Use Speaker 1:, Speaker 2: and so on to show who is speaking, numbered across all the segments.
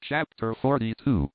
Speaker 1: Chapter 42.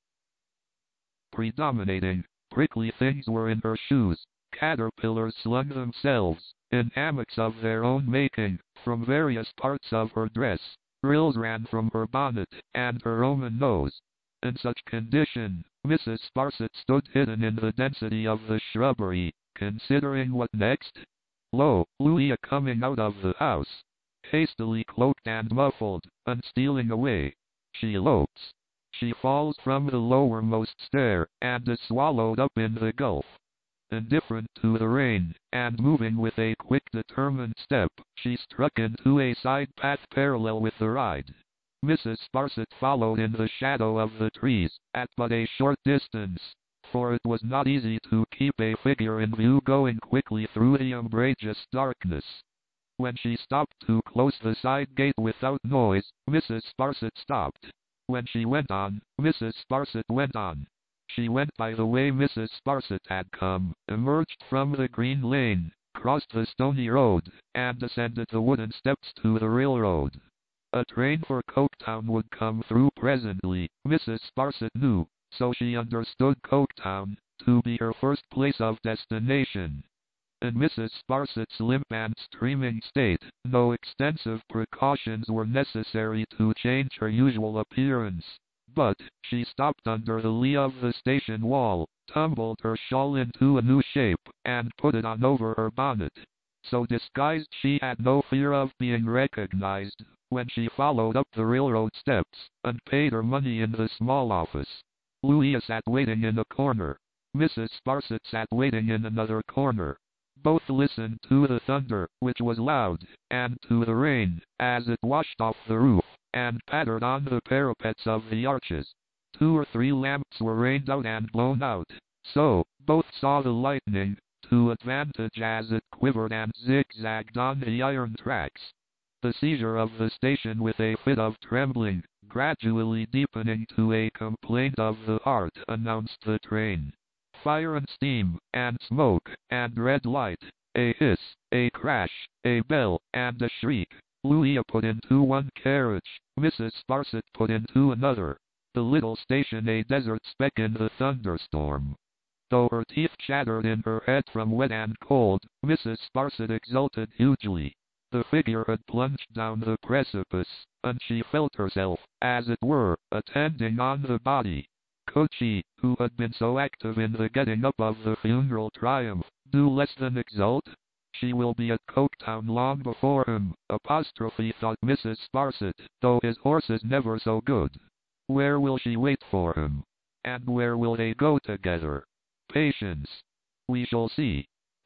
Speaker 1: Predominating, prickly things were in her shoes. Caterpillars slung themselves, in hammocks of their own making, from various parts of her dress. Rills ran from her bonnet, and her Roman nose. In such condition, Mrs. Sparsit stood hidden in the density of the shrubbery, considering what next. Lo, Louisa coming out of the house, hastily cloaked and muffled, and stealing away. She elopes. She falls from the lowermost stair, and is swallowed up in the gulf. Indifferent to the rain, and moving with a quick determined step, she struck into a side path parallel with the ride. Mrs. Sparsit followed in the shadow of the trees, at but a short distance, for it was not easy to keep a figure in view going quickly through the umbrageous darkness. When she stopped to close the side gate without noise, Mrs. Sparsit stopped. When she went on, Mrs. Sparsit went on. She went by the way Mrs. Sparsit had come, emerged from the green lane, crossed the stony road, and ascended the wooden steps to the railroad. A train for Coketown would come through presently, Mrs. Sparsit knew, so she understood Coketown to be her first place of destination. In Mrs. Sparsit's limp and streaming state, no extensive precautions were necessary to change her usual appearance. But, she stopped under the lee of the station wall, tumbled her shawl into a new shape, and put it on over her bonnet. So disguised she had no fear of being recognized, when she followed up the railroad steps, and paid her money in the small office. Louisa sat waiting in a corner. Mrs. Sparsit sat waiting in another corner. Both listened to the thunder, which was loud, and to the rain, as it washed off the roof, and pattered on the parapets of the arches. 2 or 3 lamps were rained out and blown out, so, both saw the lightning, to advantage as it quivered and zigzagged on the iron tracks. The seizure of the station with a fit of trembling, gradually deepening to a complaint of the heart, announced the train. Fire and steam, and smoke, and red light, a hiss, a crash, a bell, and a shriek. Louisa put into one carriage, Mrs. Sparsit put into another. The little station a desert speck in the thunderstorm. Though her teeth chattered in her head from wet and cold, Mrs. Sparsit exulted hugely. The figure had plunged down the precipice, and she felt herself, as it were, attending on the body. Could she, who had been so active in the getting up of the funeral triumph, do less than exult? She will be at Coketown long before him, thought Mrs. Sparsit, though his horse is never so good. Where will she wait for him? And where will they go together? Patience. We shall see.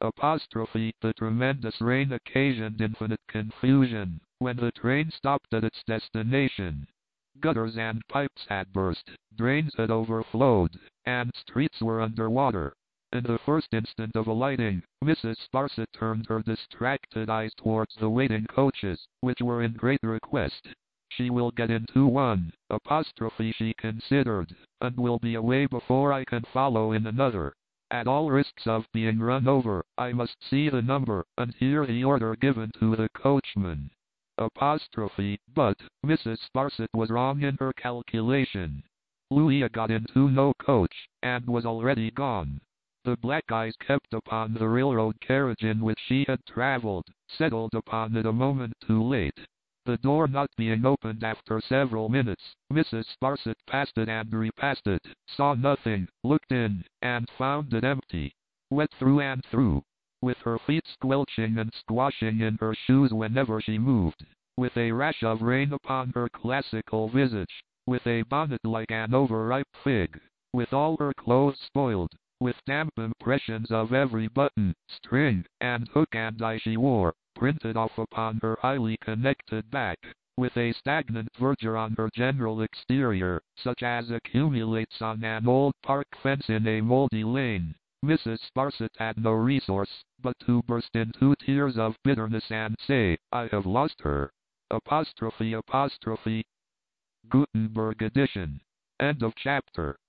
Speaker 1: The tremendous rain occasioned infinite confusion, when the train stopped at its destination. Gutters and pipes had burst, drains had overflowed, and streets were under water. In the first instant of alighting, Mrs. Sparsit turned her distracted eyes towards the waiting coaches, which were in great request. She will get into one, she considered, and will be away before I can follow in another. At all risks of being run over, I must see the number, and hear the order given to the coachman. But, Mrs. Sparsit was wrong in her calculation. Louisa got into no coach, and was already gone. The black eyes kept upon the railroad carriage in which she had travelled, settled upon it a moment too late. The door not being opened after several minutes, Mrs. Sparsit passed it and repassed it, saw nothing, looked in, and found it empty. Wet through and through, with her feet squelching and squashing in her shoes whenever she moved, with a rash of rain upon her classical visage, with a bonnet like an overripe fig, with all her clothes spoiled, with damp impressions of every button, string, and hook and eye she wore, printed off upon her highly connected back, with a stagnant verdure on her general exterior, such as accumulates on an old park fence in a moldy lane. Mrs. Sparsit had no resource but to burst into tears of bitterness and say, I have lost her. Gutenberg edition. End of chapter.